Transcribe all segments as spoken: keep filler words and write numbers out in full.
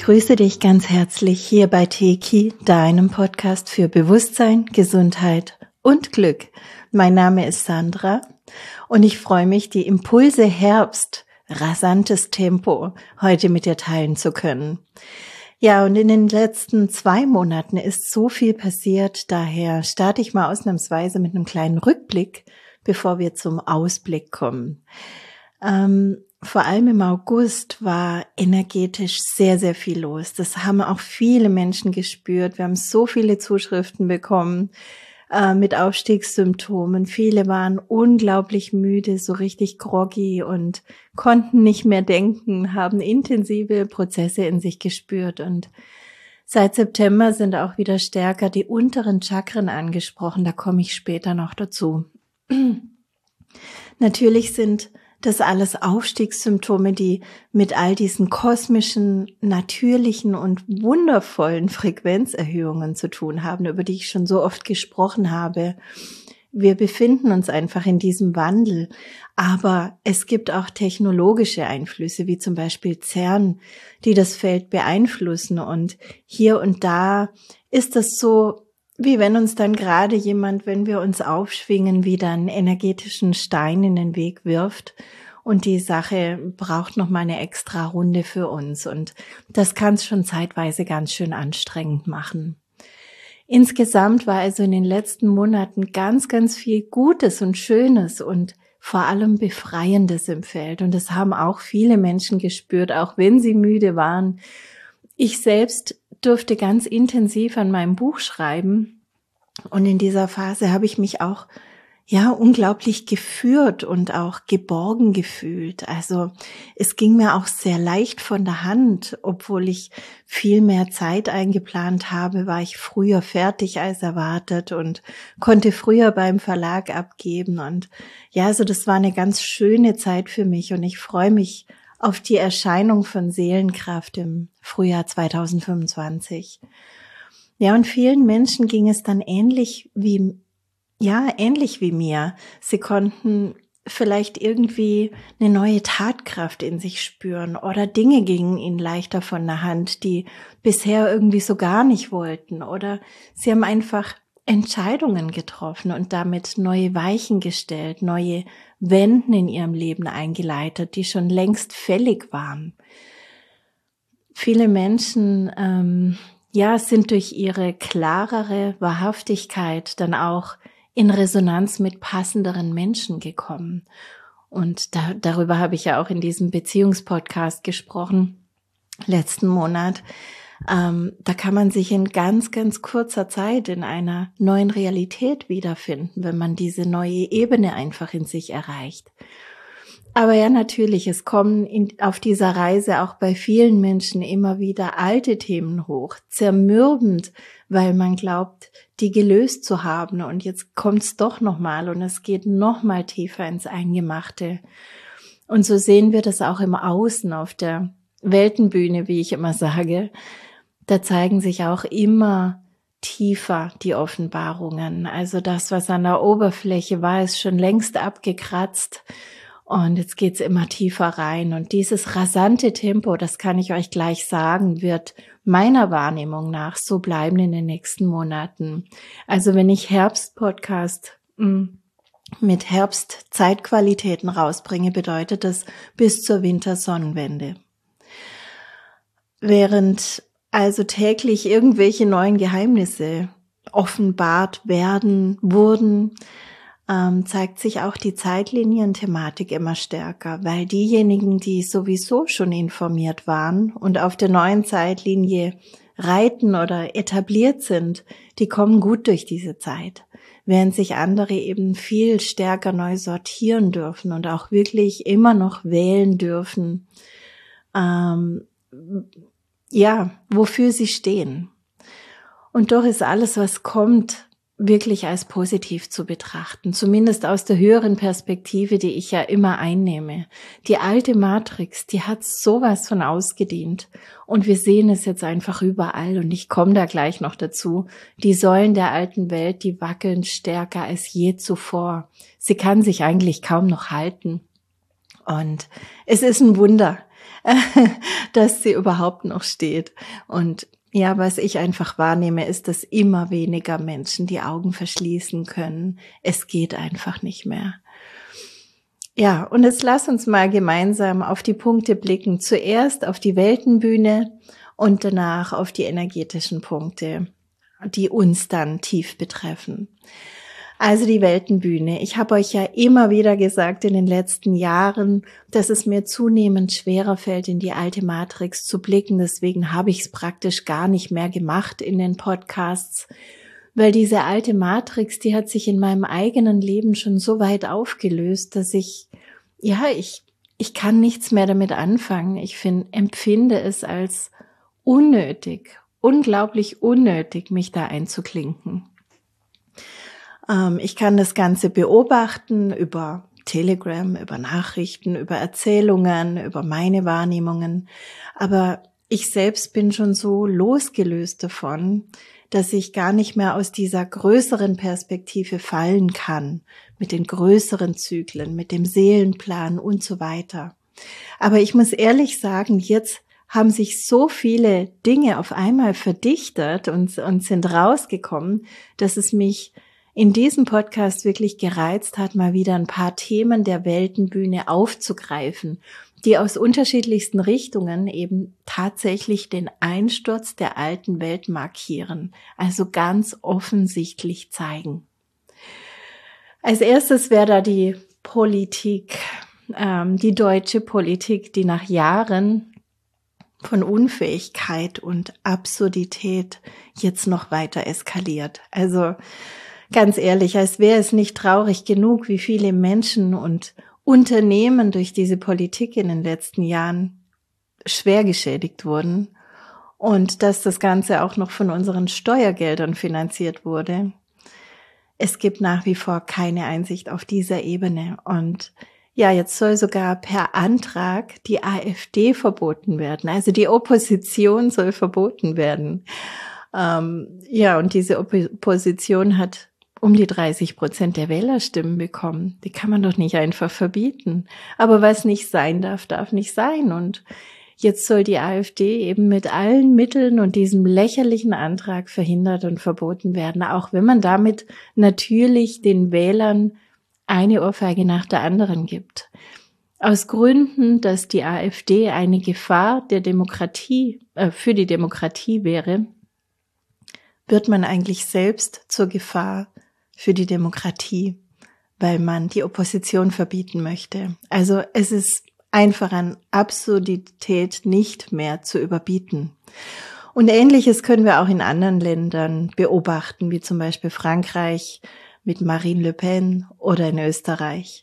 begrüße dich ganz herzlich hier bei Teki, deinem Podcast für Bewusstsein, Gesundheit und Glück. Mein Name ist Sandra und ich freue mich, die Impulse Herbst, rasantes Tempo heute mit dir teilen zu können. Ja, und in den letzten zwei Monaten ist so viel passiert, daher starte ich mal ausnahmsweise mit einem kleinen Rückblick, bevor wir zum Ausblick kommen. Ähm, Vor allem im August war energetisch sehr, sehr viel los. Das haben auch viele Menschen gespürt. Wir haben so viele Zuschriften bekommen äh, mit Aufstiegssymptomen. Viele waren unglaublich müde, so richtig groggy und konnten nicht mehr denken, haben intensive Prozesse in sich gespürt. Und seit September sind auch wieder stärker die unteren Chakren angesprochen. Da komme ich später noch dazu. Natürlich sind das alles Aufstiegssymptome, die mit all diesen kosmischen, natürlichen und wundervollen Frequenzerhöhungen zu tun haben, über die ich schon so oft gesprochen habe. Wir befinden uns einfach in diesem Wandel, aber es gibt auch technologische Einflüsse, wie zum Beispiel CERN, die das Feld beeinflussen, und hier und da ist das so, wie wenn uns dann gerade jemand, wenn wir uns aufschwingen, wieder einen energetischen Stein in den Weg wirft, und die Sache braucht noch mal eine extra Runde für uns, und das kann es schon zeitweise ganz schön anstrengend machen. Insgesamt war also in den letzten Monaten ganz, ganz viel Gutes und Schönes und vor allem Befreiendes im Feld, und das haben auch viele Menschen gespürt, auch wenn sie müde waren. Ich selbst durfte ganz intensiv an meinem Buch schreiben, und in dieser Phase habe ich mich auch ja unglaublich geführt und auch geborgen gefühlt. Also es ging mir auch sehr leicht von der Hand, obwohl ich viel mehr Zeit eingeplant habe, war ich früher fertig als erwartet und konnte früher beim Verlag abgeben. Und ja, also das war eine ganz schöne Zeit für mich, und ich freue mich auf die Erscheinung von Seelenkraft im Frühjahr zwanzig fünfundzwanzig. Ja, und vielen Menschen ging es dann ähnlich wie, ja, ähnlich wie mir. Sie konnten vielleicht irgendwie eine neue Tatkraft in sich spüren, oder Dinge gingen ihnen leichter von der Hand, die bisher irgendwie so gar nicht wollten, oder sie haben einfach Entscheidungen getroffen und damit neue Weichen gestellt, neue Wenden in ihrem Leben eingeleitet, die schon längst fällig waren. Viele Menschen, ähm, ja, sind durch ihre klarere Wahrhaftigkeit dann auch in Resonanz mit passenderen Menschen gekommen. Und da, darüber habe ich ja auch in diesem Beziehungspodcast gesprochen, letzten Monat. Ähm, da kann man sich in ganz, ganz kurzer Zeit in einer neuen Realität wiederfinden, wenn man diese neue Ebene einfach in sich erreicht. Aber ja, natürlich, es kommen in, auf dieser Reise auch bei vielen Menschen immer wieder alte Themen hoch, zermürbend, weil man glaubt, die gelöst zu haben, und jetzt kommt's doch nochmal und es geht nochmal tiefer ins Eingemachte. Und so sehen wir das auch im Außen auf der Weltenbühne, wie ich immer sage. Da zeigen sich auch immer tiefer die Offenbarungen. Also das, was an der Oberfläche war, ist schon längst abgekratzt. Und jetzt geht's immer tiefer rein. Und dieses rasante Tempo, das kann ich euch gleich sagen, wird meiner Wahrnehmung nach so bleiben in den nächsten Monaten. Also wenn ich Herbst-Podcast mit Herbst-Zeitqualitäten rausbringe, bedeutet das bis zur Wintersonnenwende. Während also täglich irgendwelche neuen Geheimnisse offenbart werden, wurden, ähm, zeigt sich auch die Zeitlinienthematik immer stärker, weil diejenigen, die sowieso schon informiert waren und auf der neuen Zeitlinie reiten oder etabliert sind, die kommen gut durch diese Zeit, während sich andere eben viel stärker neu sortieren dürfen und auch wirklich immer noch wählen dürfen, ähm, ja, wofür sie stehen. Und doch ist alles, was kommt, wirklich als positiv zu betrachten, zumindest aus der höheren Perspektive, die ich ja immer einnehme. Die alte Matrix, die hat sowas von ausgedient, und wir sehen es jetzt einfach überall, und ich komme da gleich noch dazu. Die Säulen der alten Welt, die wackeln stärker als je zuvor. Sie kann sich eigentlich kaum noch halten, und es ist ein Wunder. dass sie überhaupt noch steht. Und ja, was ich einfach wahrnehme, ist, dass immer weniger Menschen die Augen verschließen können. Es geht einfach nicht mehr. Ja, und jetzt lass uns mal gemeinsam auf die Punkte blicken. Zuerst auf die Weltenbühne und danach auf die energetischen Punkte, die uns dann tief betreffen. Also die Weltenbühne. Ich habe euch ja immer wieder gesagt in den letzten Jahren, dass es mir zunehmend schwerer fällt, in die alte Matrix zu blicken. Deswegen habe ich es praktisch gar nicht mehr gemacht in den Podcasts, weil diese alte Matrix, die hat sich in meinem eigenen Leben schon so weit aufgelöst, dass ich, ja, ich, ich kann nichts mehr damit anfangen. Ich finde, empfinde es als unnötig, unglaublich unnötig, mich da einzuklinken. Ich kann das Ganze beobachten über Telegram, über Nachrichten, über Erzählungen, über meine Wahrnehmungen. Aber ich selbst bin schon so losgelöst davon, dass ich gar nicht mehr aus dieser größeren Perspektive fallen kann, mit den größeren Zyklen, mit dem Seelenplan und so weiter. Aber ich muss ehrlich sagen, jetzt haben sich so viele Dinge auf einmal verdichtet und, und sind rausgekommen, dass es mich in diesem Podcast wirklich gereizt hat, mal wieder ein paar Themen der Weltenbühne aufzugreifen, die aus unterschiedlichsten Richtungen eben tatsächlich den Einsturz der alten Welt markieren, also ganz offensichtlich zeigen. Als erstes wäre da die Politik, ähm, die deutsche Politik, die nach Jahren von Unfähigkeit und Absurdität jetzt noch weiter eskaliert. Also ganz ehrlich, als wäre es nicht traurig genug, wie viele Menschen und Unternehmen durch diese Politik in den letzten Jahren schwer geschädigt wurden und dass das Ganze auch noch von unseren Steuergeldern finanziert wurde. Es gibt nach wie vor keine Einsicht auf dieser Ebene. Und ja, jetzt soll sogar per Antrag die AfD verboten werden. Also die Opposition soll verboten werden. Ähm, ja, und diese Opposition hat um die dreißig Prozent der Wählerstimmen bekommen. Die kann man doch nicht einfach verbieten. Aber was nicht sein darf, darf nicht sein. Und jetzt soll die AfD eben mit allen Mitteln und diesem lächerlichen Antrag verhindert und verboten werden, auch wenn man damit natürlich den Wählern eine Ohrfeige nach der anderen gibt. Aus Gründen, dass die AfD eine Gefahr der Demokratie, äh, für die Demokratie wäre, wird man eigentlich selbst zur Gefahr für die Demokratie, weil man die Opposition verbieten möchte. Also es ist einfach an Absurdität nicht mehr zu überbieten. Und Ähnliches können wir auch in anderen Ländern beobachten, wie zum Beispiel Frankreich mit Marine Le Pen oder in Österreich.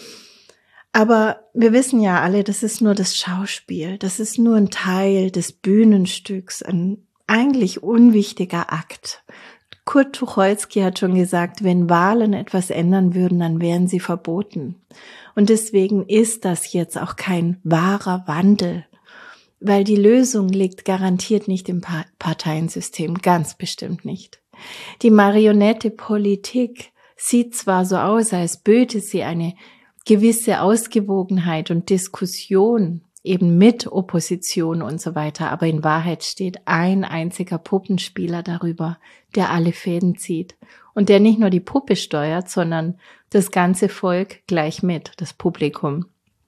Aber wir wissen ja alle, das ist nur das Schauspiel, das ist nur ein Teil des Bühnenstücks, ein eigentlich unwichtiger Akt. Kurt Tucholsky hat schon gesagt, wenn Wahlen etwas ändern würden, dann wären sie verboten. Und deswegen ist das jetzt auch kein wahrer Wandel, weil die Lösung liegt garantiert nicht im Parteiensystem, ganz bestimmt nicht. Die Marionette Politik sieht zwar so aus, als böte sie eine gewisse Ausgewogenheit und Diskussion eben mit Opposition und so weiter, aber in Wahrheit steht ein einziger Puppenspieler darüber, der alle Fäden zieht und der nicht nur die Puppe steuert, sondern das ganze Volk gleich mit, das Publikum.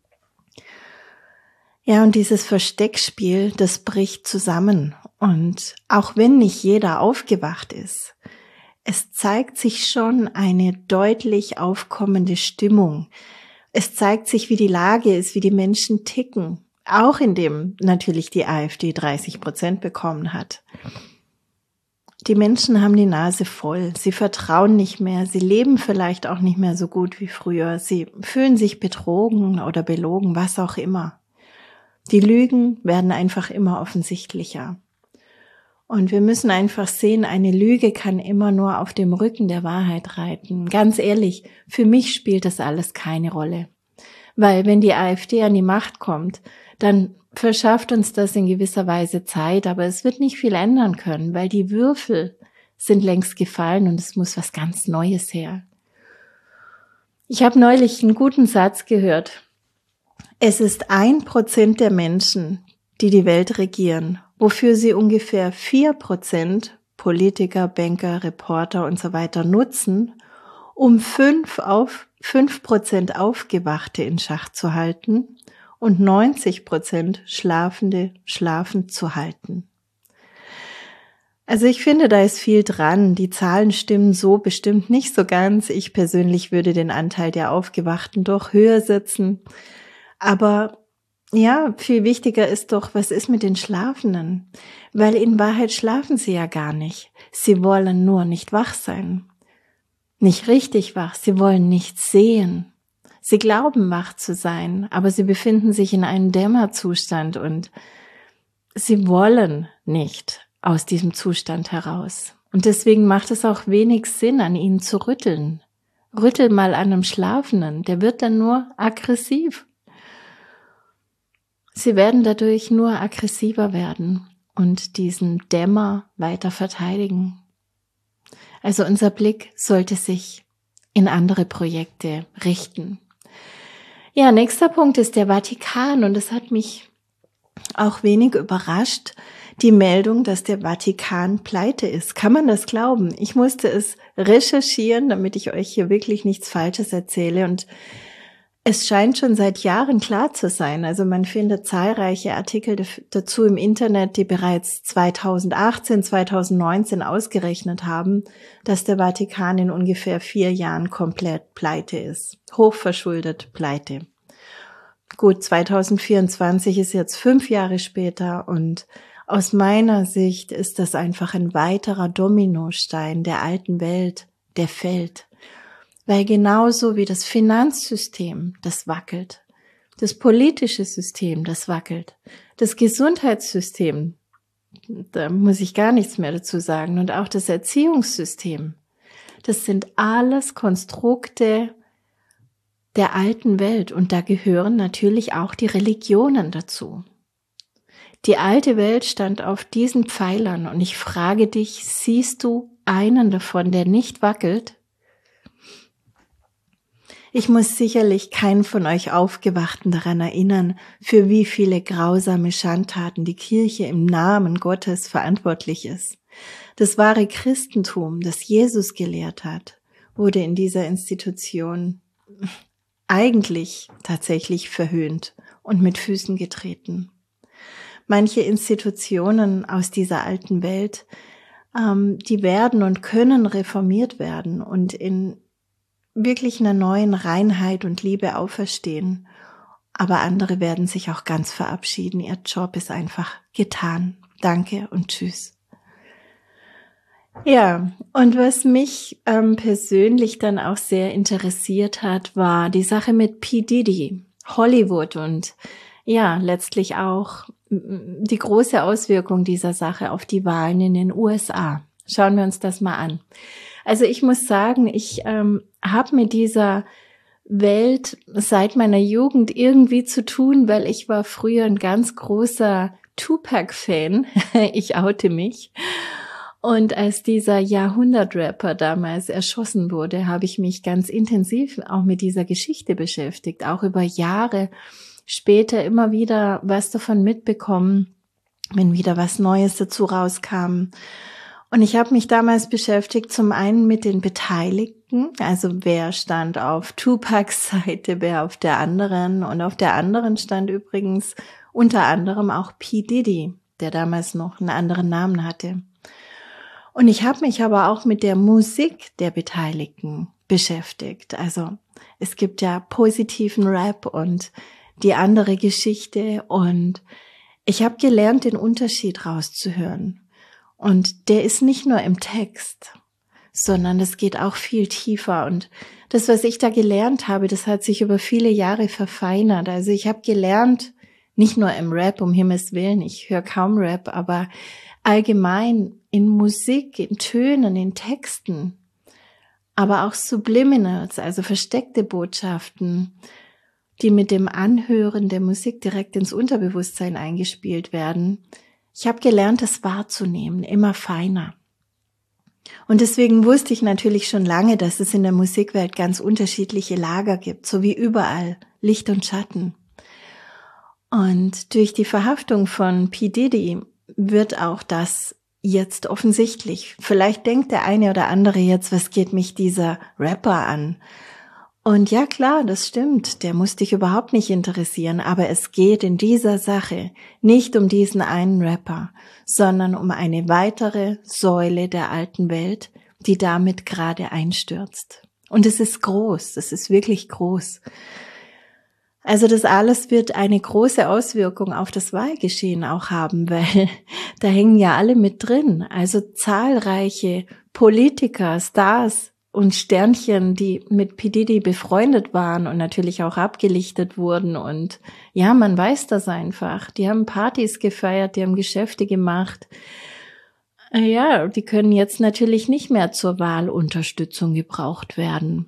Ja, und dieses Versteckspiel, das bricht zusammen und auch wenn nicht jeder aufgewacht ist, es zeigt sich schon eine deutlich aufkommende Stimmung. Es zeigt sich, wie die Lage ist, wie die Menschen ticken, auch indem natürlich die AfD dreißig Prozent bekommen hat. Die Menschen haben die Nase voll, sie vertrauen nicht mehr, sie leben vielleicht auch nicht mehr so gut wie früher, sie fühlen sich betrogen oder belogen, was auch immer. Die Lügen werden einfach immer offensichtlicher. Und wir müssen einfach sehen, eine Lüge kann immer nur auf dem Rücken der Wahrheit reiten. Ganz ehrlich, für mich spielt das alles keine Rolle. Weil wenn die AfD an die Macht kommt, dann verschafft uns das in gewisser Weise Zeit, aber es wird nicht viel ändern können, weil die Würfel sind längst gefallen und es muss was ganz Neues her. Ich habe neulich einen guten Satz gehört. Es ist ein Prozent der Menschen, die die Welt regieren, wofür sie ungefähr vier Prozent Politiker, Banker, Reporter und so weiter nutzen, um fünf auf fünf Prozent Aufgewachte in Schach zu halten und neunzig Prozent Schlafende schlafend zu halten. Also ich finde, da ist viel dran. Die Zahlen stimmen so bestimmt nicht so ganz. Ich persönlich würde den Anteil der Aufgewachten doch höher setzen. Aber ja, viel wichtiger ist doch, was ist mit den Schlafenden? Weil in Wahrheit schlafen sie ja gar nicht. Sie wollen nur nicht wach sein. Nicht richtig wach, sie wollen nichts sehen. Sie glauben wach zu sein, aber sie befinden sich in einem Dämmerzustand und sie wollen nicht aus diesem Zustand heraus. Und deswegen macht es auch wenig Sinn, an ihnen zu rütteln. Rüttel mal an einem Schlafenden, der wird dann nur aggressiv. Sie werden dadurch nur aggressiver werden und diesen Dämmer weiter verteidigen. Also unser Blick sollte sich in andere Projekte richten. Ja, nächster Punkt ist der Vatikan und es hat mich auch wenig überrascht, die Meldung, dass der Vatikan pleite ist. Kann man das glauben? Ich musste es recherchieren, damit ich euch hier wirklich nichts Falsches erzähle und es scheint schon seit Jahren klar zu sein. Also man findet zahlreiche Artikel dazu im Internet, die bereits zweitausendachtzehn, zweitausendneunzehn ausgerechnet haben, dass der Vatikan in ungefähr vier Jahren komplett pleite ist. Hochverschuldet pleite. Gut, zweitausendvierundzwanzig ist jetzt fünf Jahre später und aus meiner Sicht ist das einfach ein weiterer Dominostein der alten Welt, der fällt. Weil genauso wie das Finanzsystem, das wackelt, das politische System, das wackelt, das Gesundheitssystem, da muss ich gar nichts mehr dazu sagen, und auch das Erziehungssystem, das sind alles Konstrukte der alten Welt und da gehören natürlich auch die Religionen dazu. Die alte Welt stand auf diesen Pfeilern und ich frage dich, siehst du einen davon, der nicht wackelt? Ich muss sicherlich keinen von euch Aufgewachten daran erinnern, für wie viele grausame Schandtaten die Kirche im Namen Gottes verantwortlich ist. Das wahre Christentum, das Jesus gelehrt hat, wurde in dieser Institution eigentlich tatsächlich verhöhnt und mit Füßen getreten. Manche Institutionen aus dieser alten Welt, ähm, die werden und können reformiert werden und in wirklich einer neuen Reinheit und Liebe auferstehen. Aber andere werden sich auch ganz verabschieden. Ihr Job ist einfach getan. Danke und tschüss. Ja, und was mich ähm, persönlich dann auch sehr interessiert hat, war die Sache mit P. Diddy, Hollywood und ja, letztlich auch die große Auswirkung dieser Sache auf die Wahlen in den U S A. Schauen wir uns das mal an. Also ich muss sagen, ich ähm, habe mit dieser Welt seit meiner Jugend irgendwie zu tun, weil ich war früher ein ganz großer Tupac-Fan. Ich oute mich. Und als dieser Jahrhundert-Rapper damals erschossen wurde, habe ich mich ganz intensiv auch mit dieser Geschichte beschäftigt, auch über Jahre später immer wieder was davon mitbekommen, wenn wieder was Neues dazu rauskam. Und ich habe mich damals beschäftigt, zum einen mit den Beteiligten, also wer stand auf Tupacs Seite, wer auf der anderen. Und auf der anderen stand übrigens unter anderem auch P. Diddy, der damals noch einen anderen Namen hatte. Und ich habe mich aber auch mit der Musik der Beteiligten beschäftigt. Also es gibt ja positiven Rap und die andere Geschichte. Und ich habe gelernt, den Unterschied rauszuhören. Und der ist nicht nur im Text, sondern es geht auch viel tiefer. Und das, was ich da gelernt habe, das hat sich über viele Jahre verfeinert. Also ich habe gelernt, nicht nur im Rap, um Himmels Willen, ich höre kaum Rap, aber allgemein in Musik, in Tönen, in Texten, aber auch Subliminals, also versteckte Botschaften, die mit dem Anhören der Musik direkt ins Unterbewusstsein eingespielt werden. Ich habe gelernt, das wahrzunehmen, immer feiner. Und deswegen wusste ich natürlich schon lange, dass es in der Musikwelt ganz unterschiedliche Lager gibt, so wie überall, Licht und Schatten. Und durch die Verhaftung von P. Diddy wird auch das jetzt offensichtlich. Vielleicht denkt der eine oder andere jetzt, was geht mich dieser Rapper an? Und ja klar, das stimmt, der muss dich überhaupt nicht interessieren, aber es geht in dieser Sache nicht um diesen einen Rapper, sondern um eine weitere Säule der alten Welt, die damit gerade einstürzt. Und es ist groß, es ist wirklich groß. Also das alles wird eine große Auswirkung auf das Wahlgeschehen auch haben, weil da hängen ja alle mit drin. Also zahlreiche Politiker, Stars und Sternchen, die mit P. Diddy befreundet waren und natürlich auch abgelichtet wurden. Und ja, man weiß das einfach. Die haben Partys gefeiert, die haben Geschäfte gemacht. Ja, die können jetzt natürlich nicht mehr zur Wahlunterstützung gebraucht werden.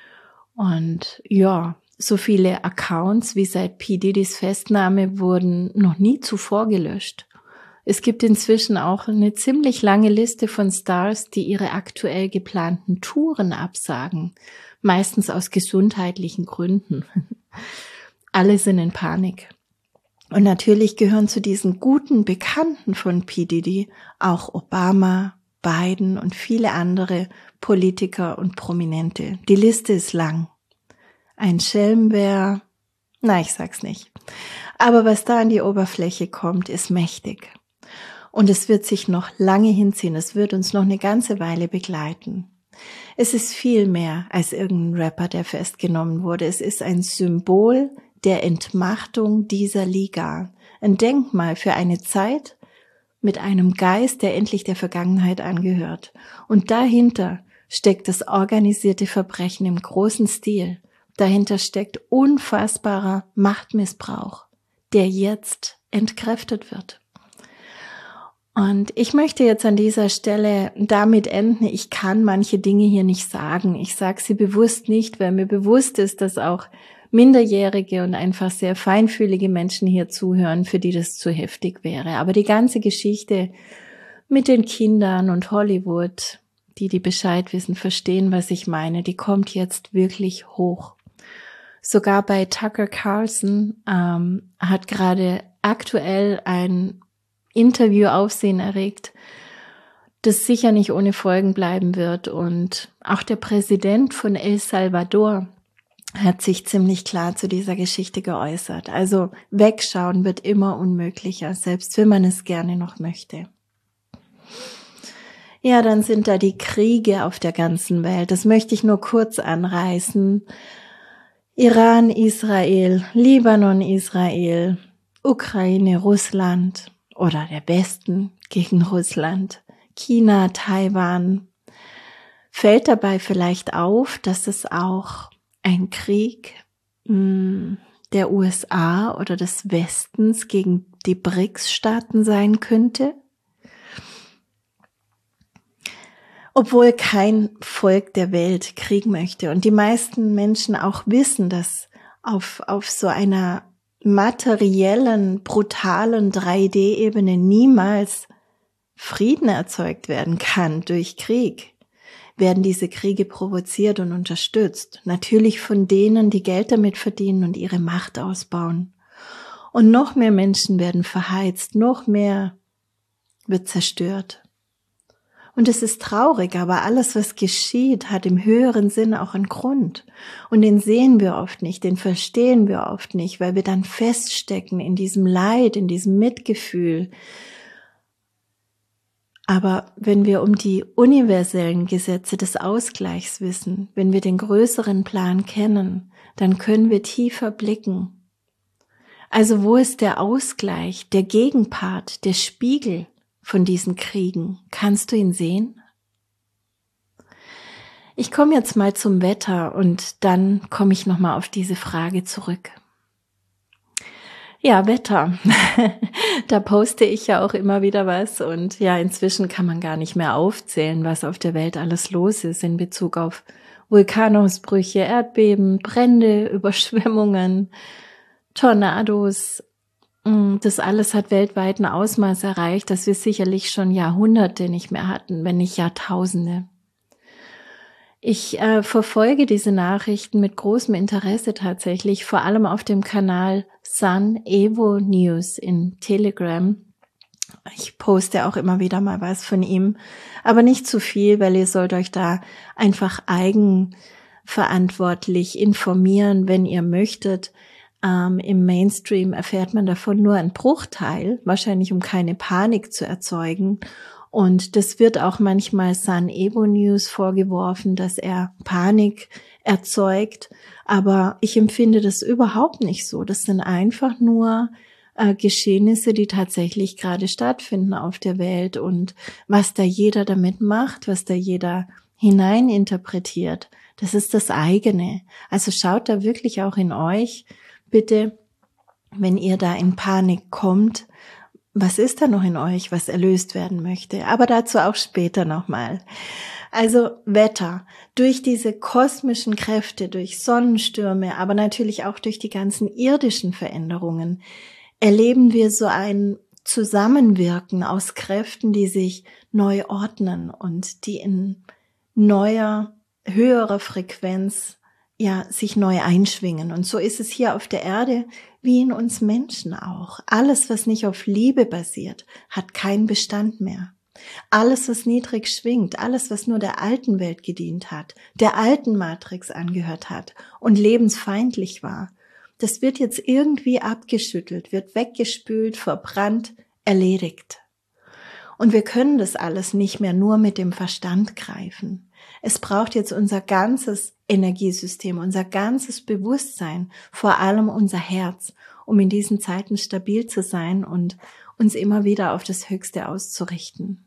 Und ja, so viele Accounts wie seit P. Diddys Festnahme wurden noch nie zuvor gelöscht. Es gibt inzwischen auch eine ziemlich lange Liste von Stars, die ihre aktuell geplanten Touren absagen, meistens aus gesundheitlichen Gründen. Alle sind in Panik. Und natürlich gehören zu diesen guten Bekannten von P. Diddy auch Obama, Biden und viele andere Politiker und Prominente. Die Liste ist lang. Ein Schelm wäre, na, ich sag's nicht. Aber was da an die Oberfläche kommt, ist mächtig. Und es wird sich noch lange hinziehen. Es wird uns noch eine ganze Weile begleiten. Es ist viel mehr als irgendein Rapper, der festgenommen wurde. Es ist ein Symbol der Entmachtung dieser Liga. Ein Denkmal für eine Zeit mit einem Geist, der endlich der Vergangenheit angehört. Und dahinter steckt das organisierte Verbrechen im großen Stil. Dahinter steckt unfassbarer Machtmissbrauch, der jetzt entkräftet wird. Und ich möchte jetzt an dieser Stelle damit enden, ich kann manche Dinge hier nicht sagen. Ich sage sie bewusst nicht, weil mir bewusst ist, dass auch minderjährige und einfach sehr feinfühlige Menschen hier zuhören, für die das zu heftig wäre. Aber die ganze Geschichte mit den Kindern und Hollywood, die, die Bescheid wissen, verstehen, was ich meine, die kommt jetzt wirklich hoch. Sogar bei Tucker Carlson ähm, hat gerade aktuell ein Interview Aufsehen erregt, das sicher nicht ohne Folgen bleiben wird. Und auch der Präsident von El Salvador hat sich ziemlich klar zu dieser Geschichte geäußert. Also wegschauen wird immer unmöglicher, selbst wenn man es gerne noch möchte. Ja, dann sind da die Kriege auf der ganzen Welt. Das möchte ich nur kurz anreißen. Iran, Israel, Libanon, Israel, Ukraine, Russland oder der Westen gegen Russland, China, Taiwan. Fällt dabei vielleicht auf, dass es auch ein Krieg mh, der U S A oder des Westens gegen die B R I C S-Staaten sein könnte? Obwohl kein Volk der Welt Krieg möchte und die meisten Menschen auch wissen, dass auf, auf so einer materiellen, brutalen drei D-Ebene niemals Frieden erzeugt werden kann durch Krieg, werden diese Kriege provoziert und unterstützt. Natürlich von denen, die Geld damit verdienen und ihre Macht ausbauen. Und noch mehr Menschen werden verheizt, noch mehr wird zerstört. Und es ist traurig, aber alles, was geschieht, hat im höheren Sinn auch einen Grund. Und den sehen wir oft nicht, den verstehen wir oft nicht, weil wir dann feststecken in diesem Leid, in diesem Mitgefühl. Aber wenn wir um die universellen Gesetze des Ausgleichs wissen, wenn wir den größeren Plan kennen, dann können wir tiefer blicken. Also wo ist der Ausgleich, der Gegenpart, der Spiegel von diesen Kriegen? Kannst du ihn sehen? Ich komme jetzt mal zum Wetter und dann komme ich nochmal auf diese Frage zurück. Ja, Wetter. Da poste ich ja auch immer wieder was und ja, inzwischen kann man gar nicht mehr aufzählen, was auf der Welt alles los ist in Bezug auf Vulkanausbrüche, Erdbeben, Brände, Überschwemmungen, Tornados. Das alles hat weltweit ein Ausmaß erreicht, das wir sicherlich schon Jahrhunderte nicht mehr hatten, wenn nicht Jahrtausende. Ich äh, verfolge diese Nachrichten mit großem Interesse tatsächlich, vor allem auf dem Kanal Sun Evo News in Telegram. Ich poste auch immer wieder mal was von ihm, aber nicht zu viel, weil ihr sollt euch da einfach eigenverantwortlich informieren, wenn ihr möchtet. Ähm, Im Mainstream erfährt man davon nur einen Bruchteil, wahrscheinlich um keine Panik zu erzeugen. Und das wird auch manchmal Sun Evo News vorgeworfen, dass er Panik erzeugt. Aber ich empfinde das überhaupt nicht so. Das sind einfach nur äh, Geschehnisse, die tatsächlich gerade stattfinden auf der Welt. Und was da jeder damit macht, was da jeder hineininterpretiert, das ist das eigene. Also schaut da wirklich auch in euch, bitte, wenn ihr da in Panik kommt, was ist da noch in euch, was erlöst werden möchte? Aber dazu auch später nochmal. Also Wetter, durch diese kosmischen Kräfte, durch Sonnenstürme, aber natürlich auch durch die ganzen irdischen Veränderungen, erleben wir so ein Zusammenwirken aus Kräften, die sich neu ordnen und die in neuer, höherer Frequenz ja, sich neu einschwingen. Und so ist es hier auf der Erde wie in uns Menschen auch. Alles, was nicht auf Liebe basiert, hat keinen Bestand mehr. Alles, was niedrig schwingt, alles, was nur der alten Welt gedient hat, der alten Matrix angehört hat und lebensfeindlich war, das wird jetzt irgendwie abgeschüttelt, wird weggespült, verbrannt, erledigt. Und wir können das alles nicht mehr nur mit dem Verstand greifen. Es braucht jetzt unser ganzes Energiesystem, unser ganzes Bewusstsein, vor allem unser Herz, um in diesen Zeiten stabil zu sein und uns immer wieder auf das Höchste auszurichten.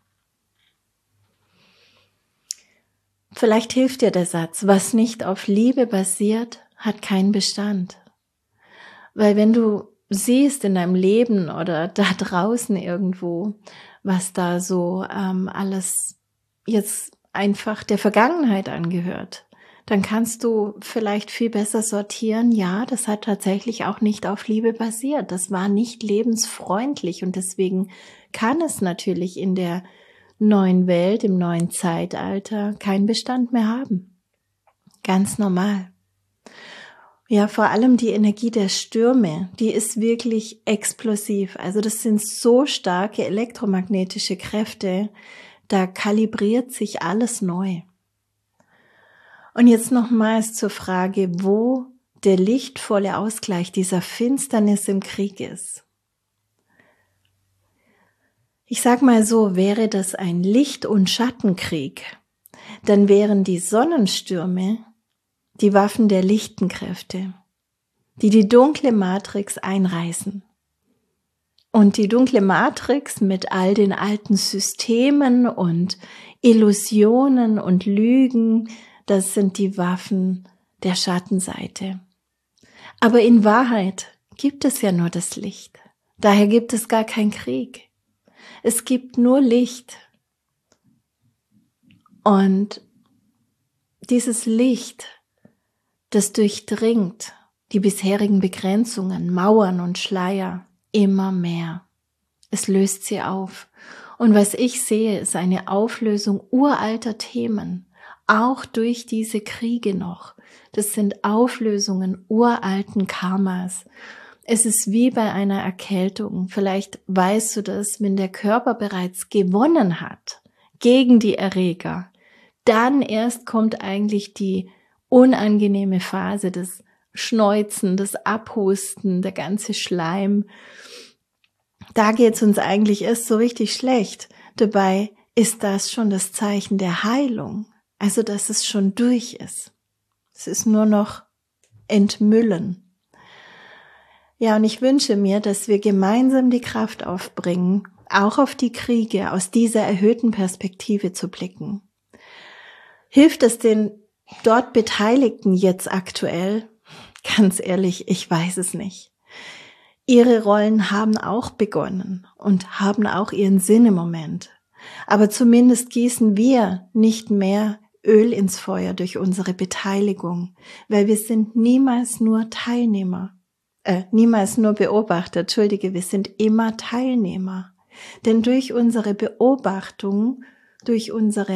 Vielleicht hilft dir der Satz, was nicht auf Liebe basiert, hat keinen Bestand. Weil wenn du siehst in deinem Leben oder da draußen irgendwo, was da so ähm, alles jetzt einfach der Vergangenheit angehört, dann kannst du vielleicht viel besser sortieren, ja, das hat tatsächlich auch nicht auf Liebe basiert, das war nicht lebensfreundlich und deswegen kann es natürlich in der neuen Welt, im neuen Zeitalter keinen Bestand mehr haben. Ganz normal. Ja, vor allem die Energie der Stürme, die ist wirklich explosiv. Also das sind so starke elektromagnetische Kräfte, da kalibriert sich alles neu. Und jetzt nochmals zur Frage, wo der lichtvolle Ausgleich dieser Finsternis im Krieg ist. Ich sag mal so, wäre das ein Licht- und Schattenkrieg, dann wären die Sonnenstürme die Waffen der lichten Kräfte, die die dunkle Matrix einreißen. Und die dunkle Matrix mit all den alten Systemen und Illusionen und Lügen, das sind die Waffen der Schattenseite. Aber in Wahrheit gibt es ja nur das Licht. Daher gibt es gar keinen Krieg. Es gibt nur Licht. Und dieses Licht, das durchdringt die bisherigen Begrenzungen, Mauern und Schleier immer mehr. Es löst sie auf. Und was ich sehe, ist eine Auflösung uralter Themen, auch durch diese Kriege noch. Das sind Auflösungen uralten Karmas. Es ist wie bei einer Erkältung. Vielleicht weißt du das, wenn der Körper bereits gewonnen hat gegen die Erreger, dann erst kommt eigentlich die unangenehme Phase, das Schneuzen, das Abhusten, der ganze Schleim. Da geht's uns eigentlich erst so richtig schlecht. Dabei ist das schon das Zeichen der Heilung, also dass es schon durch ist. Es ist nur noch entmüllen. Ja, und ich wünsche mir, dass wir gemeinsam die Kraft aufbringen, auch auf die Kriege aus dieser erhöhten Perspektive zu blicken. Hilft es den dort Beteiligten jetzt aktuell? Ganz ehrlich, ich weiß es nicht. Ihre Rollen haben auch begonnen und haben auch ihren Sinn im Moment. Aber zumindest gießen wir nicht mehr Öl ins Feuer durch unsere Beteiligung, weil wir sind niemals nur Teilnehmer, äh, niemals nur Beobachter, entschuldige, wir sind immer Teilnehmer. Denn durch unsere Beobachtung, durch unsere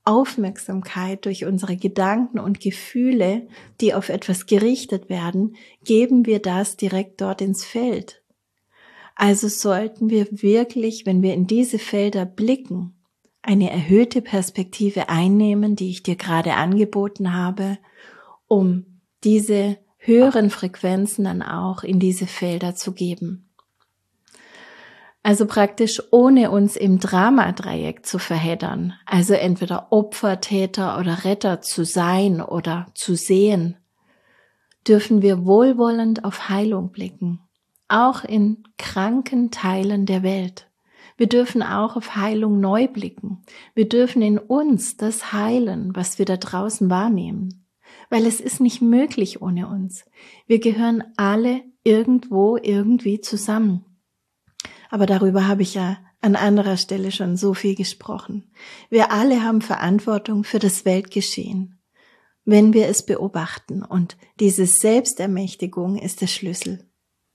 Aufmerksamkeit, durch unsere Gedanken und Gefühle, die auf etwas gerichtet werden, geben wir das direkt dort ins Feld. Also sollten wir wirklich, wenn wir in diese Felder blicken, eine erhöhte Perspektive einnehmen, die ich dir gerade angeboten habe, um diese höheren Frequenzen dann auch in diese Felder zu geben. Also praktisch ohne uns im Dramadreieck zu verheddern, also entweder Opfer, Täter oder Retter zu sein oder zu sehen, dürfen wir wohlwollend auf Heilung blicken, auch in kranken Teilen der Welt. Wir dürfen auch auf Heilung neu blicken. Wir dürfen in uns das heilen, was wir da draußen wahrnehmen, weil es ist nicht möglich ohne uns. Wir gehören alle irgendwo irgendwie zusammen. Aber darüber habe ich ja an anderer Stelle schon so viel gesprochen. Wir alle haben Verantwortung für das Weltgeschehen, wenn wir es beobachten. Und diese Selbstermächtigung ist der Schlüssel.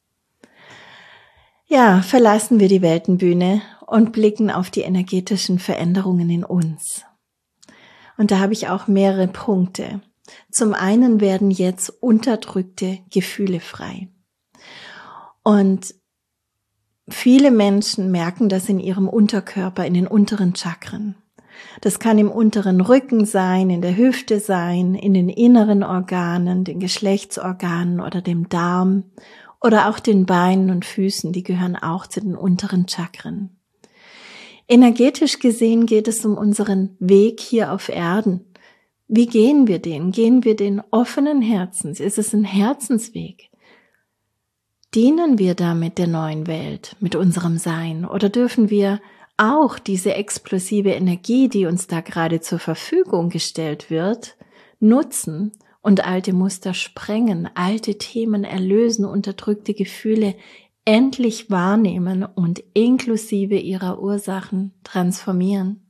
Ja, verlassen wir die Weltenbühne und blicken auf die energetischen Veränderungen in uns. Und da habe ich auch mehrere Punkte. Zum einen werden jetzt unterdrückte Gefühle frei. Und viele Menschen merken das in ihrem Unterkörper, in den unteren Chakren. Das kann im unteren Rücken sein, in der Hüfte sein, in den inneren Organen, den Geschlechtsorganen oder dem Darm oder auch den Beinen und Füßen, die gehören auch zu den unteren Chakren. Energetisch gesehen geht es um unseren Weg hier auf Erden. Wie gehen wir den? Gehen wir den offenen Herzens? Ist es ein Herzensweg? Dienen wir damit der neuen Welt, mit unserem Sein? Oder dürfen wir auch diese explosive Energie, die uns da gerade zur Verfügung gestellt wird, nutzen und alte Muster sprengen, alte Themen erlösen, unterdrückte Gefühle endlich wahrnehmen und inklusive ihrer Ursachen transformieren?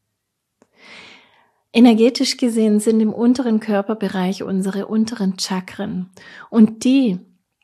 Energetisch gesehen sind im unteren Körperbereich unsere unteren Chakren und die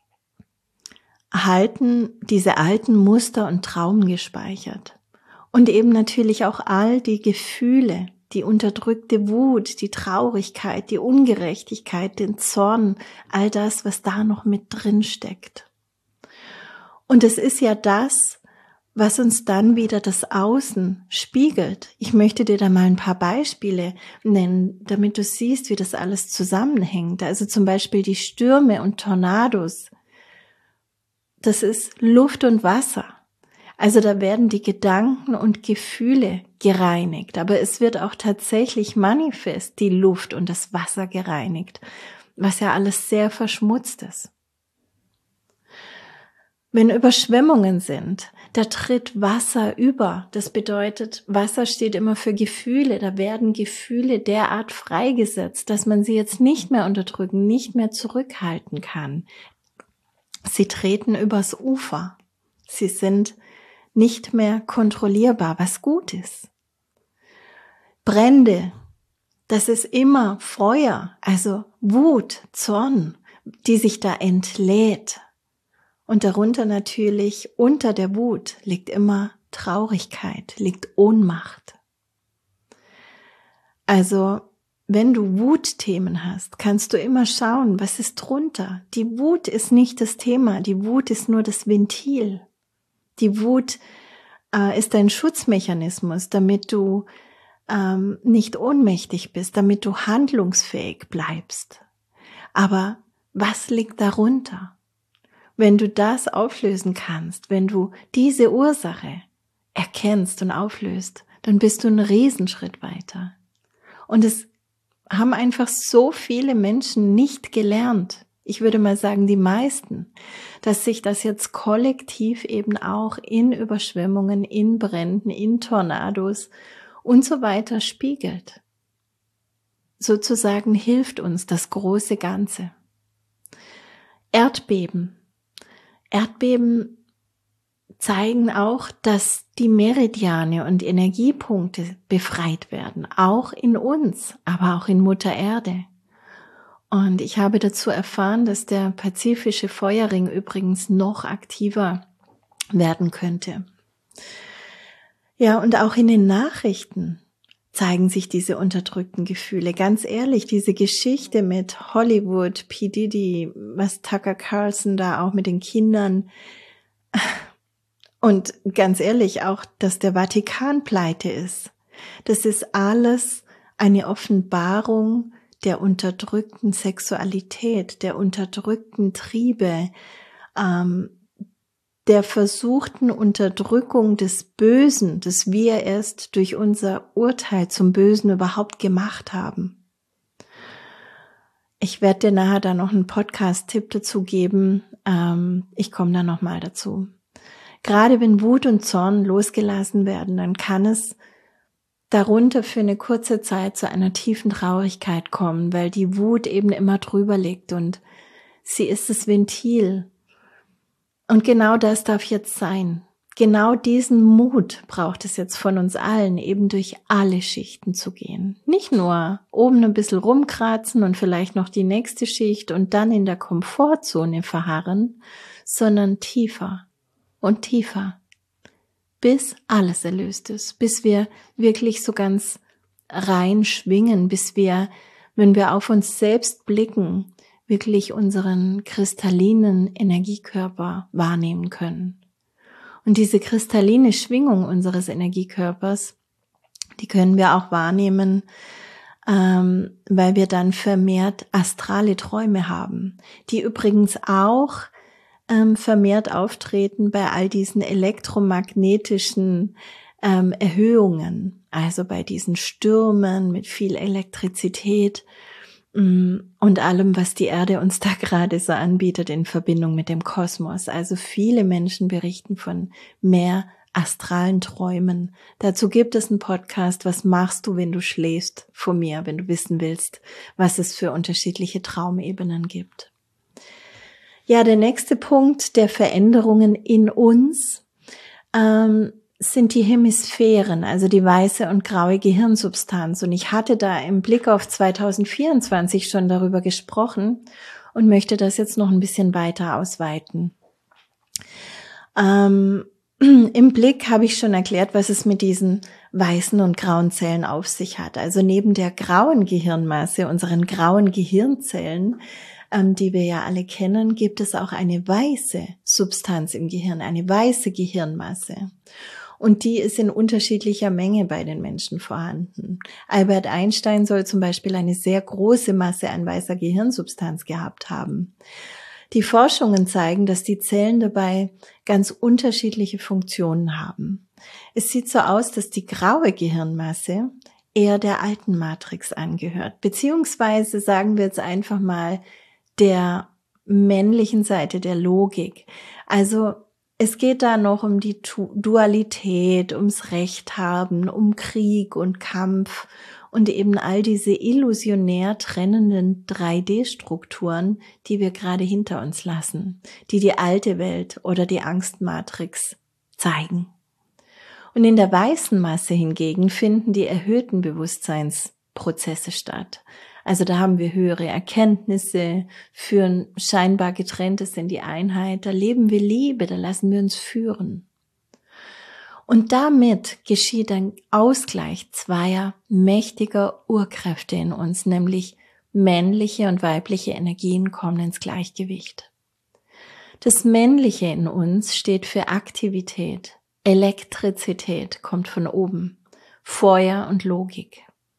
halten diese alten Muster und Traumen gespeichert. Und eben natürlich auch all die Gefühle, die unterdrückte Wut, die Traurigkeit, die Ungerechtigkeit, den Zorn, all das, was da noch mit drin steckt. Und es ist ja das, was uns dann wieder das Außen spiegelt. Ich möchte dir da mal ein paar Beispiele nennen, damit du siehst, wie das alles zusammenhängt. Also zum Beispiel die Stürme und Tornados. Das ist Luft und Wasser. Also da werden die Gedanken und Gefühle gereinigt, aber es wird auch tatsächlich manifest die Luft und das Wasser gereinigt, was ja alles sehr verschmutzt ist. Wenn Überschwemmungen sind, da tritt Wasser über. Das bedeutet, Wasser steht immer für Gefühle. Da werden Gefühle derart freigesetzt, dass man sie jetzt nicht mehr unterdrücken, nicht mehr zurückhalten kann. Sie treten übers Ufer. Sie sind nicht mehr kontrollierbar, was gut ist. Brände, das ist immer Feuer, also Wut, Zorn, die sich da entlädt. Und darunter natürlich, unter der Wut, liegt immer Traurigkeit, liegt Ohnmacht. Also, wenn du Wutthemen hast, kannst du immer schauen, was ist drunter. Die Wut ist nicht das Thema, die Wut ist nur das Ventil. Die Wut äh, ist ein Schutzmechanismus, damit du ähm, nicht ohnmächtig bist, damit du handlungsfähig bleibst. Aber was liegt darunter? Wenn du das auflösen kannst, wenn du diese Ursache erkennst und auflöst, dann bist du einen Riesenschritt weiter. Und es haben einfach so viele Menschen nicht gelernt, ich würde mal sagen die meisten, dass sich das jetzt kollektiv eben auch in Überschwemmungen, in Bränden, in Tornados und so weiter spiegelt. Sozusagen hilft uns das große Ganze. Erdbeben. Erdbeben zeigen auch, dass die Meridiane und Energiepunkte befreit werden, auch in uns, aber auch in Mutter Erde. Und ich habe dazu erfahren, dass der pazifische Feuerring übrigens noch aktiver werden könnte. Ja, und auch in den Nachrichten zeigen sich diese unterdrückten Gefühle. Ganz ehrlich, diese Geschichte mit Hollywood, P. Diddy, was Tucker Carlson da auch mit den Kindern und ganz ehrlich auch, dass der Vatikan pleite ist. Das ist alles eine Offenbarung der unterdrückten Sexualität, der unterdrückten Triebe, ähm, der versuchten Unterdrückung des Bösen, das wir erst durch unser Urteil zum Bösen überhaupt gemacht haben. Ich werde dir nachher da noch einen Podcast-Tipp dazu geben. Ähm, ich komme da nochmal dazu. Gerade wenn Wut und Zorn losgelassen werden, dann kann es darunter für eine kurze Zeit zu einer tiefen Traurigkeit kommen, weil die Wut eben immer drüber liegt und sie ist das Ventil. Und genau das darf jetzt sein. Genau diesen Mut braucht es jetzt von uns allen, eben durch alle Schichten zu gehen. Nicht nur oben ein bisschen rumkratzen und vielleicht noch die nächste Schicht und dann in der Komfortzone verharren, sondern tiefer und tiefer, bis alles erlöst ist, bis wir wirklich so ganz rein schwingen, bis wir, wenn wir auf uns selbst blicken, wirklich unseren kristallinen Energiekörper wahrnehmen können. Und diese kristalline Schwingung unseres Energiekörpers, die können wir auch wahrnehmen, ähm, weil wir dann vermehrt astrale Träume haben, die übrigens auch ähm, vermehrt auftreten bei all diesen elektromagnetischen ähm, Erhöhungen, also bei diesen Stürmen mit viel Elektrizität und allem, was die Erde uns da gerade so anbietet in Verbindung mit dem Kosmos. Also viele Menschen berichten von mehr astralen Träumen. Dazu gibt es einen Podcast, was machst du, wenn du schläfst, von mir, wenn du wissen willst, was es für unterschiedliche Traumebenen gibt. Ja, der nächste Punkt der Veränderungen in uns ähm, sind die Hemisphären, also die weiße und graue Gehirnsubstanz. Und ich hatte da im Blick auf zwanzig vierundzwanzig schon darüber gesprochen und möchte das jetzt noch ein bisschen weiter ausweiten. Ähm, im Blick habe ich schon erklärt, was es mit diesen weißen und grauen Zellen auf sich hat. Also neben der grauen Gehirnmasse, unseren grauen Gehirnzellen, ähm, die wir ja alle kennen, gibt es auch eine weiße Substanz im Gehirn, eine weiße Gehirnmasse. Und die ist in unterschiedlicher Menge bei den Menschen vorhanden. Albert Einstein soll zum Beispiel eine sehr große Masse an weißer Gehirnsubstanz gehabt haben. Die Forschungen zeigen, dass die Zellen dabei ganz unterschiedliche Funktionen haben. Es sieht so aus, dass die graue Gehirnmasse eher der alten Matrix angehört, beziehungsweise sagen wir jetzt einfach mal der männlichen Seite der Logik. Also es geht da noch um die Dualität, ums Recht haben, um Krieg und Kampf und eben all diese illusionär trennenden drei D Strukturen, die wir gerade hinter uns lassen, die die alte Welt oder die Angstmatrix zeigen. Und in der weißen Masse hingegen finden die erhöhten Bewusstseinsprozesse statt. Also da haben wir höhere Erkenntnisse, führen scheinbar Getrenntes in die Einheit, da leben wir Liebe, da lassen wir uns führen. Und damit geschieht ein Ausgleich zweier mächtiger Urkräfte in uns, nämlich männliche und weibliche Energien kommen ins Gleichgewicht. Das Männliche in uns steht für Aktivität, Elektrizität kommt von oben, Feuer und Logik.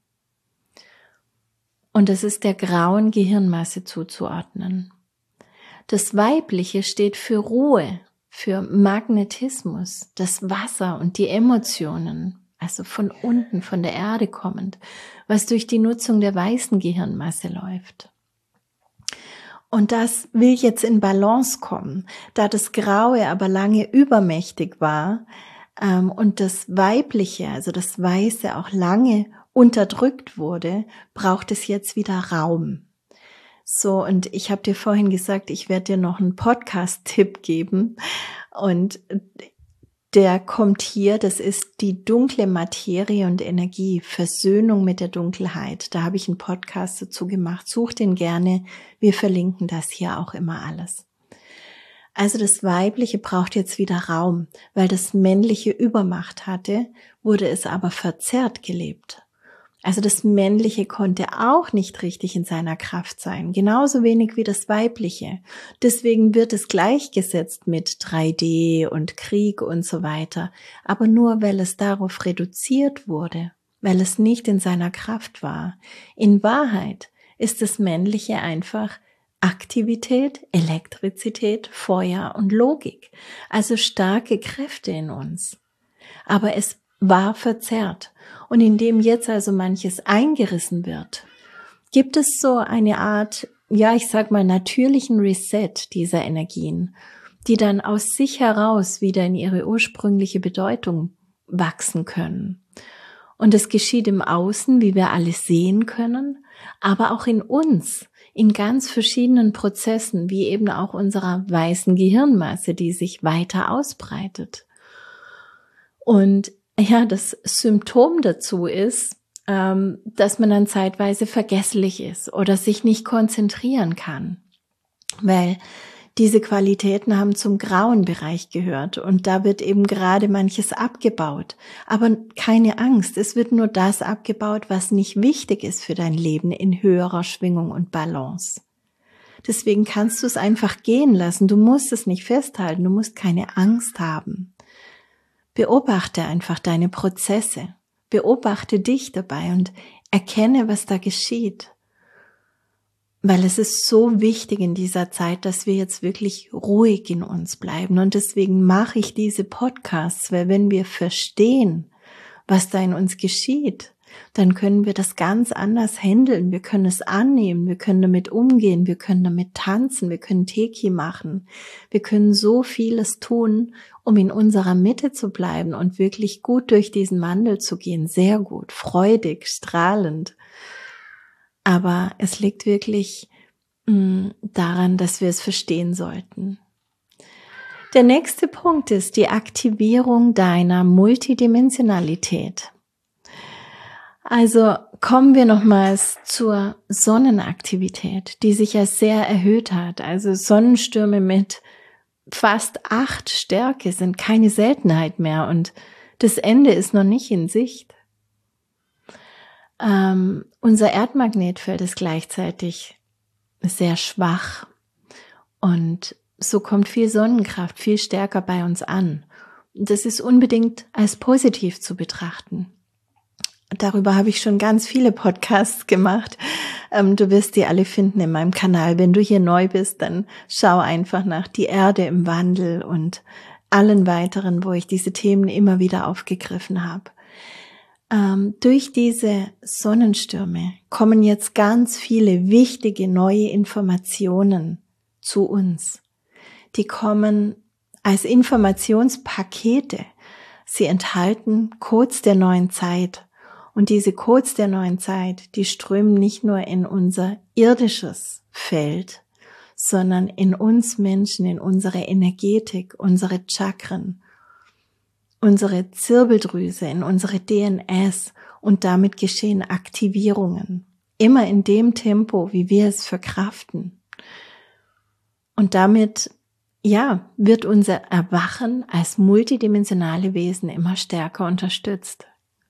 Und es ist der grauen Gehirnmasse zuzuordnen. Das Weibliche steht für Ruhe, für Magnetismus, das Wasser und die Emotionen, also von unten, von der Erde kommend, was durch die Nutzung der weißen Gehirnmasse läuft. Und das will jetzt in Balance kommen, da das Graue aber lange übermächtig war ähm, und das Weibliche, also das Weiße, auch lange unterdrückt wurde, braucht es jetzt wieder Raum. So, und ich habe dir vorhin gesagt, ich werde dir noch einen Podcast-Tipp geben und der kommt hier, das ist die dunkle Materie und Energie, Versöhnung mit der Dunkelheit. Da habe ich einen Podcast dazu gemacht, such den gerne, wir verlinken das hier auch immer alles. Also das Weibliche braucht jetzt wieder Raum, weil das Männliche Übermacht hatte, wurde es aber verzerrt gelebt. Also das Männliche konnte auch nicht richtig in seiner Kraft sein, genauso wenig wie das Weibliche. Deswegen wird es gleichgesetzt mit drei D und Krieg und so weiter, aber nur weil es darauf reduziert wurde, weil es nicht in seiner Kraft war. In Wahrheit ist das Männliche einfach Aktivität, Elektrizität, Feuer und Logik, also starke Kräfte in uns. Aber es war verzerrt. Und indem jetzt also manches eingerissen wird, gibt es so eine Art, ja, ich sag mal, natürlichen Reset dieser Energien, die dann aus sich heraus wieder in ihre ursprüngliche Bedeutung wachsen können. Und es geschieht im Außen, wie wir alle sehen können, aber auch in uns, in ganz verschiedenen Prozessen, wie eben auch unserer weißen Gehirnmasse, die sich weiter ausbreitet. Und ja, das Symptom dazu ist, ähm, dass man dann zeitweise vergesslich ist oder sich nicht konzentrieren kann, weil diese Qualitäten haben zum grauen Bereich gehört und da wird eben gerade manches abgebaut. Aber keine Angst, es wird nur das abgebaut, was nicht wichtig ist für dein Leben in höherer Schwingung und Balance. Deswegen kannst du es einfach gehen lassen, du musst es nicht festhalten, du musst keine Angst haben. Beobachte einfach deine Prozesse, beobachte dich dabei und erkenne, was da geschieht. Weil es ist so wichtig in dieser Zeit, dass wir jetzt wirklich ruhig in uns bleiben. Und deswegen mache ich diese Podcasts, weil wenn wir verstehen, was da in uns geschieht, dann können wir das ganz anders handeln. Wir können es annehmen, wir können damit umgehen, wir können damit tanzen, wir können Teki machen. Wir können so vieles tun, um in unserer Mitte zu bleiben und wirklich gut durch diesen Wandel zu gehen. Sehr gut, freudig, strahlend. Aber es liegt wirklich mh, daran, dass wir es verstehen sollten. Der nächste Punkt ist die Aktivierung deiner Multidimensionalität. Also kommen wir nochmals zur Sonnenaktivität, die sich ja sehr erhöht hat. Also Sonnenstürme mit fast acht Stärke sind keine Seltenheit mehr und das Ende ist noch nicht in Sicht. Ähm, unser Erdmagnetfeld ist gleichzeitig sehr schwach und so kommt viel Sonnenkraft viel stärker bei uns an. Das ist unbedingt als positiv zu betrachten. Darüber habe ich schon ganz viele Podcasts gemacht. Ähm, du wirst die alle finden in meinem Kanal. Wenn du hier neu bist, dann schau einfach nach Die Erde im Wandel und allen weiteren, wo ich diese Themen immer wieder aufgegriffen habe. Ähm, durch diese Sonnenstürme kommen jetzt ganz viele wichtige neue Informationen zu uns. Die kommen als Informationspakete. Sie enthalten Codes der neuen Zeit. Und diese Codes der neuen Zeit, die strömen nicht nur in unser irdisches Feld, sondern in uns Menschen, in unsere Energetik, unsere Chakren, unsere Zirbeldrüse, in unsere D N S und damit geschehen Aktivierungen. Immer in dem Tempo, wie wir es verkraften. Und damit, ja, wird unser Erwachen als multidimensionale Wesen immer stärker unterstützt.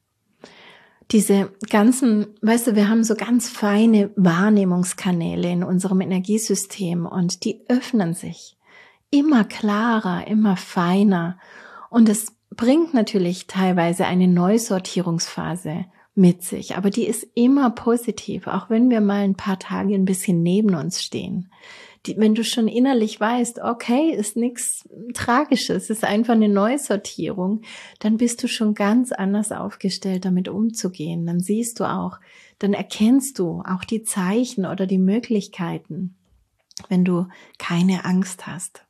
Diese ganzen, weißt du, wir haben so ganz feine Wahrnehmungskanäle in unserem Energiesystem und die öffnen sich immer klarer, immer feiner und es bringt natürlich teilweise eine Neusortierungsphase mit sich, aber die ist immer positiv, auch wenn wir mal ein paar Tage ein bisschen neben uns stehen. Die, wenn du schon innerlich weißt, okay, ist nichts Tragisches, ist einfach eine Neusortierung, dann bist du schon ganz anders aufgestellt, damit umzugehen. Dann siehst du auch, dann erkennst du auch die Zeichen oder die Möglichkeiten, wenn du keine Angst hast.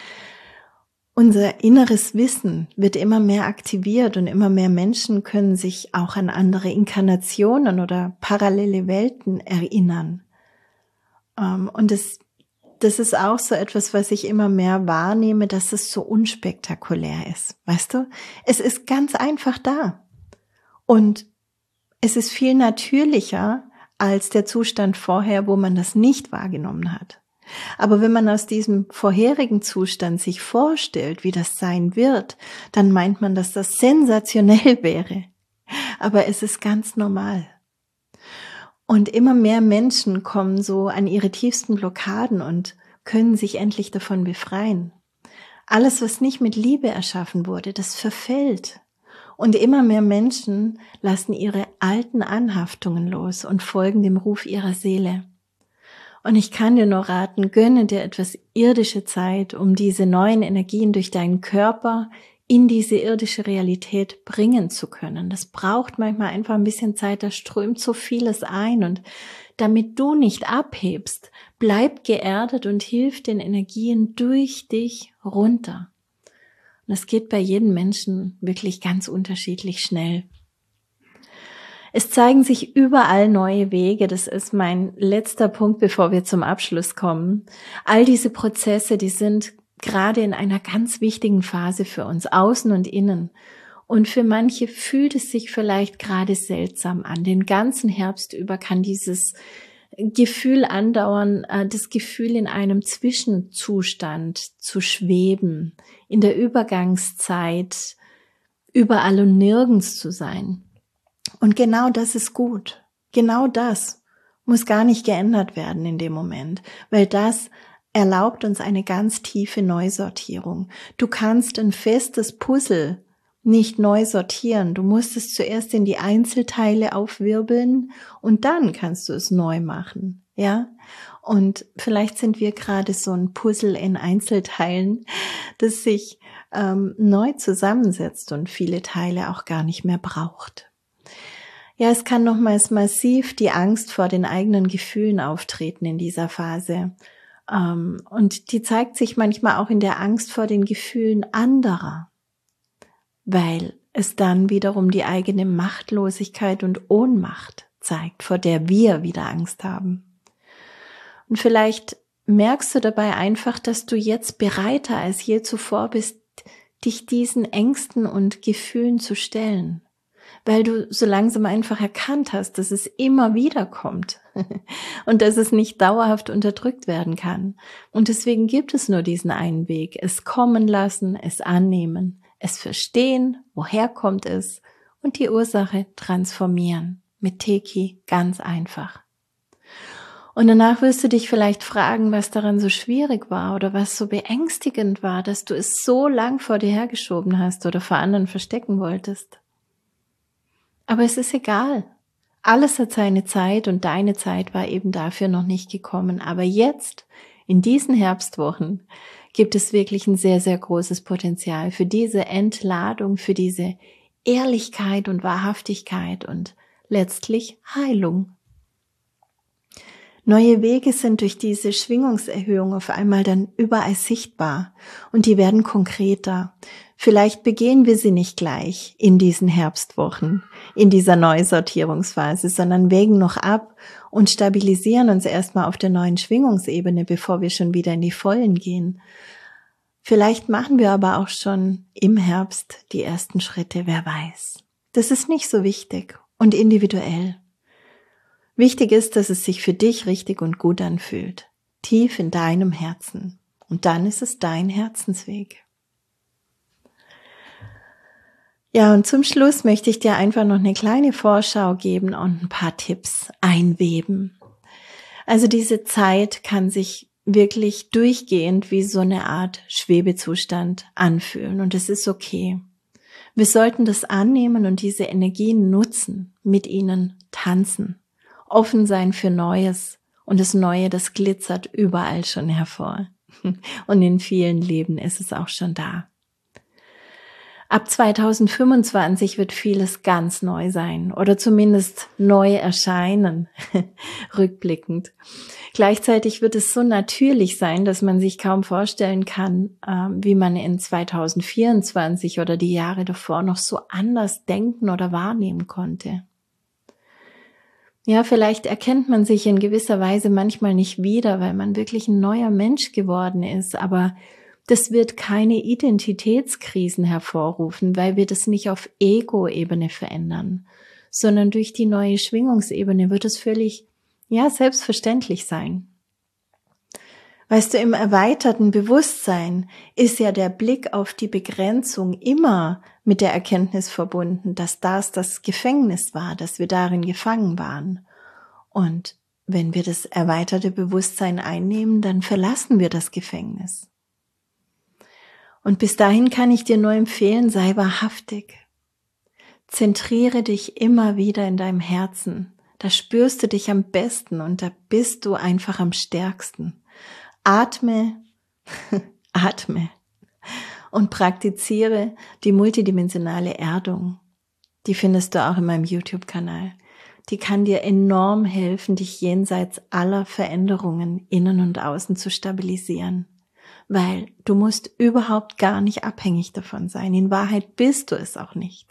Unser inneres Wissen wird immer mehr aktiviert und immer mehr Menschen können sich auch an andere Inkarnationen oder parallele Welten erinnern. Und es Das ist auch so etwas, was ich immer mehr wahrnehme, dass es so unspektakulär ist. Weißt du? Es ist ganz einfach da. Und es ist viel natürlicher als der Zustand vorher, wo man das nicht wahrgenommen hat. Aber wenn man aus diesem vorherigen Zustand sich vorstellt, wie das sein wird, dann meint man, dass das sensationell wäre. Aber es ist ganz normal. Und immer mehr Menschen kommen so an ihre tiefsten Blockaden und können sich endlich davon befreien. Alles, was nicht mit Liebe erschaffen wurde, das verfällt. Und immer mehr Menschen lassen ihre alten Anhaftungen los und folgen dem Ruf ihrer Seele. Und ich kann dir nur raten, gönne dir etwas irdische Zeit, um diese neuen Energien durch deinen Körper in diese irdische Realität bringen zu können. Das braucht manchmal einfach ein bisschen Zeit, da strömt so vieles ein. Und damit du nicht abhebst, bleib geerdet und hilf den Energien durch dich runter. Und das geht bei jedem Menschen wirklich ganz unterschiedlich schnell. Es zeigen sich überall neue Wege. Das ist mein letzter Punkt, bevor wir zum Abschluss kommen. All diese Prozesse, die sind gerade in einer ganz wichtigen Phase für uns, außen und innen. Und für manche fühlt es sich vielleicht gerade seltsam an. Den ganzen Herbst über kann dieses Gefühl andauern, das Gefühl in einem Zwischenzustand zu schweben, in der Übergangszeit überall und nirgends zu sein. Und genau das ist gut. Genau das muss gar nicht geändert werden in dem Moment, weil das erlaubt uns eine ganz tiefe Neusortierung. Du kannst ein festes Puzzle nicht neu sortieren. Du musst es zuerst in die Einzelteile aufwirbeln und dann kannst du es neu machen, ja? Und vielleicht sind wir gerade so ein Puzzle in Einzelteilen, das sich ähm, neu zusammensetzt und viele Teile auch gar nicht mehr braucht. Ja, es kann nochmals massiv die Angst vor den eigenen Gefühlen auftreten in dieser Phase. Ähm, und die zeigt sich manchmal auch in der Angst vor den Gefühlen anderer, weil es dann wiederum die eigene Machtlosigkeit und Ohnmacht zeigt, vor der wir wieder Angst haben. Und vielleicht merkst du dabei einfach, dass du jetzt bereiter als je zuvor bist, dich diesen Ängsten und Gefühlen zu stellen, weil du so langsam einfach erkannt hast, dass es immer wieder kommt und dass es nicht dauerhaft unterdrückt werden kann. Und deswegen gibt es nur diesen einen Weg: es kommen lassen, es annehmen, es verstehen, woher kommt es, und die Ursache transformieren. Mit Teki ganz einfach. Und danach wirst du dich vielleicht fragen, was daran so schwierig war oder was so beängstigend war, dass du es so lang vor dir hergeschoben hast oder vor anderen verstecken wolltest. Aber es ist egal. Alles hat seine Zeit und deine Zeit war eben dafür noch nicht gekommen. Aber jetzt, in diesen Herbstwochen, gibt es wirklich ein sehr, sehr großes Potenzial für diese Entladung, für diese Ehrlichkeit und Wahrhaftigkeit und letztlich Heilung. Neue Wege sind durch diese Schwingungserhöhung auf einmal dann überall sichtbar und die werden konkreter. Vielleicht begehen wir sie nicht gleich in diesen Herbstwochen, in dieser Neusortierungsphase, sondern wägen noch ab und stabilisieren uns erstmal auf der neuen Schwingungsebene, bevor wir schon wieder in die Vollen gehen. Vielleicht machen wir aber auch schon im Herbst die ersten Schritte, wer weiß. Das ist nicht so wichtig und individuell. Wichtig ist, dass es sich für dich richtig und gut anfühlt, tief in deinem Herzen. Und dann ist es dein Herzensweg. Ja, und zum Schluss möchte ich dir einfach noch eine kleine Vorschau geben und ein paar Tipps einweben. Also diese Zeit kann sich wirklich durchgehend wie so eine Art Schwebezustand anfühlen und es ist okay. Wir sollten das annehmen und diese Energien nutzen, mit ihnen tanzen. Offen sein für Neues und das Neue, das glitzert überall schon hervor. Und in vielen Leben ist es auch schon da. Ab zweitausendfünfundzwanzig wird vieles ganz neu sein oder zumindest neu erscheinen, rückblickend. Gleichzeitig wird es so natürlich sein, dass man sich kaum vorstellen kann, wie man in zweitausendvierundzwanzig oder die Jahre davor noch so anders denken oder wahrnehmen konnte. Ja, vielleicht erkennt man sich in gewisser Weise manchmal nicht wieder, weil man wirklich ein neuer Mensch geworden ist, aber das wird keine Identitätskrisen hervorrufen, weil wir das nicht auf Ego-Ebene verändern, sondern durch die neue Schwingungsebene wird es völlig, ja, selbstverständlich sein. Weißt du, im erweiterten Bewusstsein ist ja der Blick auf die Begrenzung immer mit der Erkenntnis verbunden, dass das das Gefängnis war, dass wir darin gefangen waren. Und wenn wir das erweiterte Bewusstsein einnehmen, dann verlassen wir das Gefängnis. Und bis dahin kann ich dir nur empfehlen, sei wahrhaftig. Zentriere dich immer wieder in deinem Herzen. Da spürst du dich am besten und da bist du einfach am stärksten. Atme, atme und praktiziere die multidimensionale Erdung. Die findest du auch in meinem YouTube-Kanal. Die kann dir enorm helfen, dich jenseits aller Veränderungen innen und außen zu stabilisieren. Weil du musst überhaupt gar nicht abhängig davon sein. In Wahrheit bist du es auch nicht.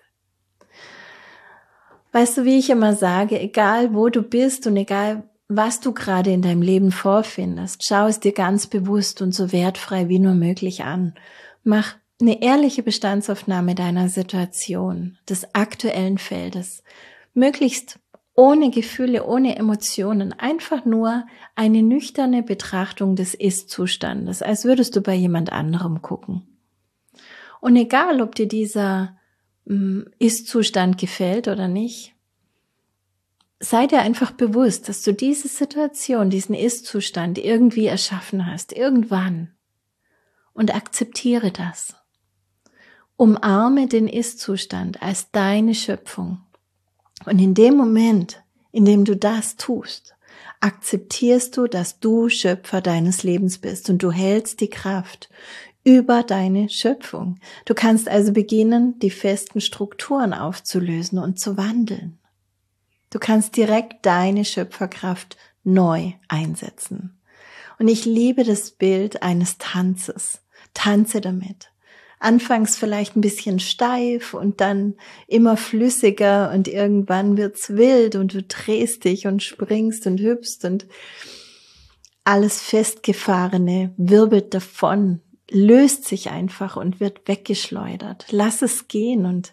Weißt du, wie ich immer sage, egal wo du bist und egal was du gerade in deinem Leben vorfindest, schau es dir ganz bewusst und so wertfrei wie nur möglich an. Mach eine ehrliche Bestandsaufnahme deiner Situation, des aktuellen Feldes, möglichst ohne Gefühle, ohne Emotionen, einfach nur eine nüchterne Betrachtung des Ist-Zustandes, als würdest du bei jemand anderem gucken. Und egal, ob dir dieser Ist-Zustand gefällt oder nicht, sei dir einfach bewusst, dass du diese Situation, diesen Ist-Zustand irgendwie erschaffen hast, irgendwann, und akzeptiere das. Umarme den Ist-Zustand als deine Schöpfung. Und in dem Moment, in dem du das tust, akzeptierst du, dass du Schöpfer deines Lebens bist und du hältst die Kraft über deine Schöpfung. Du kannst also beginnen, die festen Strukturen aufzulösen und zu wandeln. Du kannst direkt deine Schöpferkraft neu einsetzen. Und ich liebe das Bild eines Tanzes. Tanze damit. Anfangs vielleicht ein bisschen steif und dann immer flüssiger und irgendwann wird's wild und du drehst dich und springst und hüpfst und alles Festgefahrene wirbelt davon, löst sich einfach und wird weggeschleudert. Lass es gehen und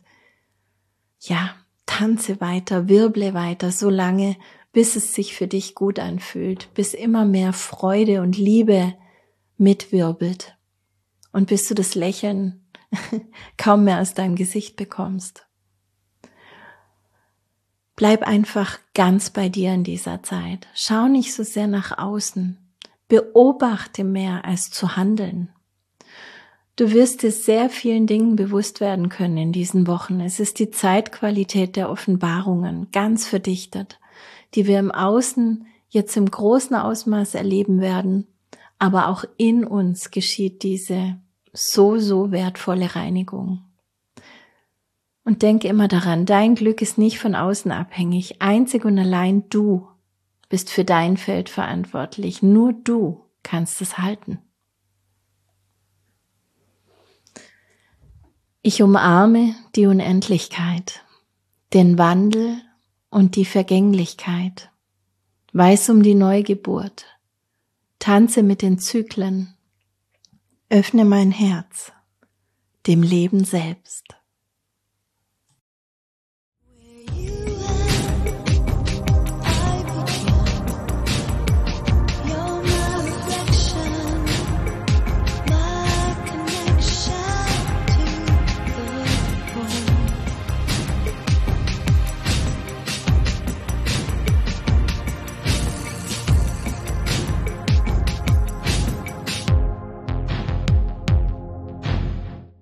ja, tanze weiter, wirble weiter, so lange, bis es sich für dich gut anfühlt, bis immer mehr Freude und Liebe mitwirbelt und bis du das Lächeln kaum mehr aus deinem Gesicht bekommst. Bleib einfach ganz bei dir in dieser Zeit. Schau nicht so sehr nach außen. Beobachte mehr als zu handeln. Du wirst dir sehr vielen Dingen bewusst werden können in diesen Wochen. Es ist die Zeitqualität der Offenbarungen, ganz verdichtet, die wir im Außen jetzt im großen Ausmaß erleben werden, aber auch in uns geschieht diese so, so wertvolle Reinigung. Und denke immer daran, dein Glück ist nicht von außen abhängig. Einzig und allein du bist für dein Feld verantwortlich. Nur du kannst es halten. Ich umarme die Unendlichkeit, den Wandel und die Vergänglichkeit. Weiß um die Neugeburt. Tanze mit den Zyklen. Öffne mein Herz, dem Leben selbst.